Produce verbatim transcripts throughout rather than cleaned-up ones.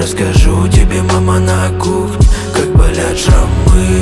расскажу тебе, мама, на кухне, как болят шрамы.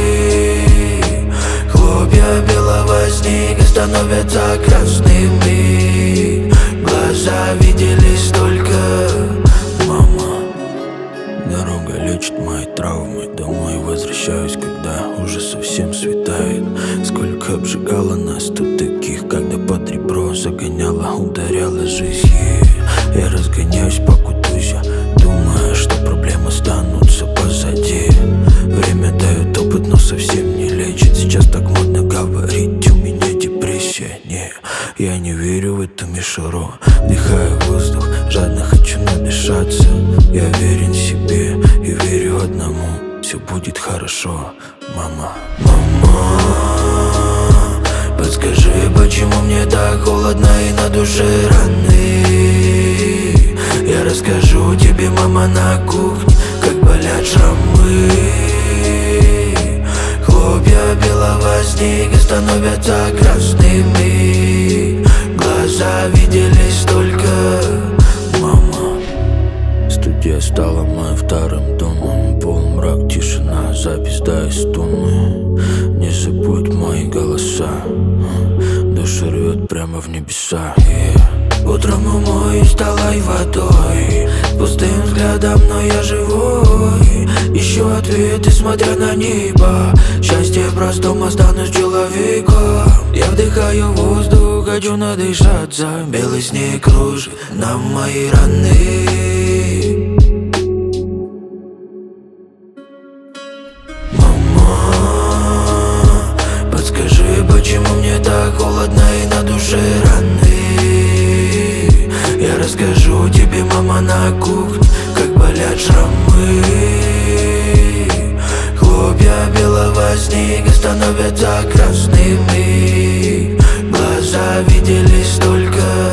Хлопья белого снега становятся красными. Глаза виделись только, мама. Дорога лечит мои травмы. Домой возвращаюсь, когда уже совсем светает. Сколько обжигало нас тут таких, когда под ребро загоняла, ударяла жизнь. Я разгоняюсь по кутузе, думая, что проблемы останутся позади. Время дает опыт, но совсем не лечит. Сейчас так модно говорить, у меня депрессия. Не, я не верю в эту мишуру. Вдыхаю воздух, жадно хочу надышаться. Я верен себе и верю одному: все будет хорошо, мама. Мама, подскажи, почему мне так холодно и на душе раны? Я расскажу тебе, мама, на кухне, как болят шрамы. Хлопья белого снега становятся красными. Глаза виделись только, мама. Студия стала моим вторым домом. Полумрак, тишина, запись да из тумы. Не забудь мои голоса, душа рвет прямо в небеса. Yeah. Утром умоюсь талой водой, пустым взглядом, но я живой. Ищу ответы, смотря на небо. Счастье простом, останусь человеком. Я вдыхаю воздух, хочу надышаться. Белый снег кружит на мои раны. Подскажи, почему мне так холодно и на душе раны? Я расскажу тебе, мама, на кухне, как болят шрамы. Хлопья белого снега становятся красными. Глаза виделись только